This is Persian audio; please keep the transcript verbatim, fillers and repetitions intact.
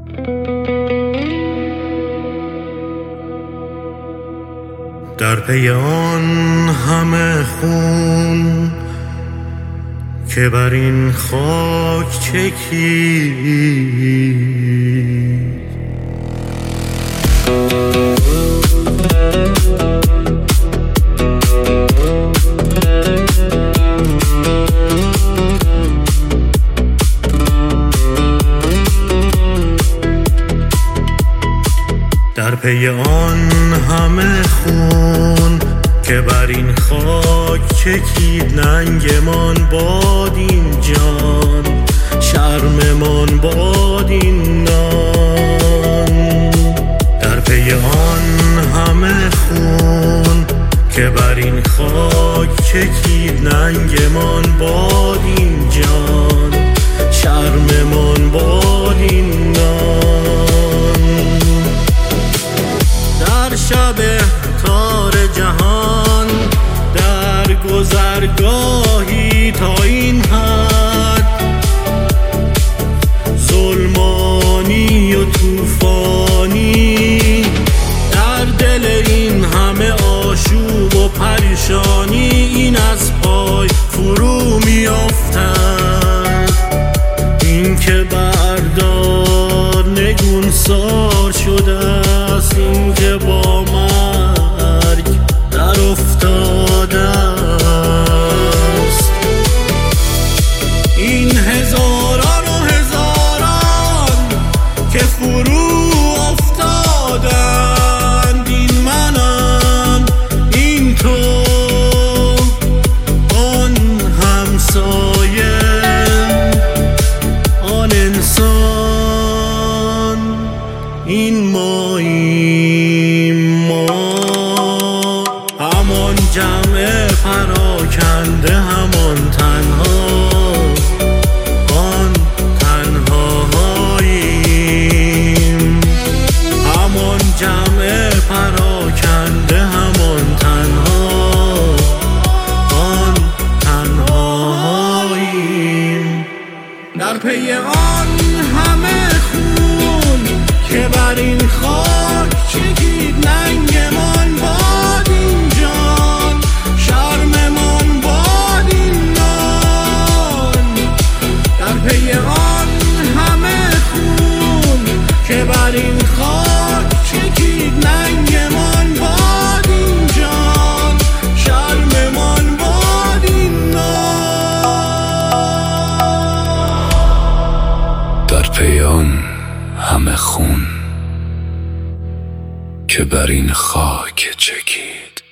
در پی آن همه خون که بر این خاک چکید، در پی آن همه خون که بر این خاک چکید، ننگمان باد این جان، شرممان باد این نان. در پی آن همه خون که بر این خاک چکید، ننگمان باد این جان، شرممان باد این نان. در شب تار جهان، در گذرگاهی تا این حد، ظلمانی و طوفانی، در دل این همه آشوب و پریشانی، این از پای فرو می افتد. این که بردار نگونسار شده است، این که با مرگ در افتاده است. این هزاران و هزاران که فرو افتادند، این منم، این تو، آن همسایه، آن انسان، این ماییم ما. همان جمع پراکنده، همان تنها، آن تنهاییم. همان جمع پراکنده، همان تنها، آن تنهاییم. در پی آن همه خون که بر این خاک چکید، ننگمان باد این جان، شرممان باد این نان. در پی آن همه خون که بر این خاک چکید، ننگمان باد این جان، شرممان باد این نان. در پی آن همه خون که بر این خاک چکید،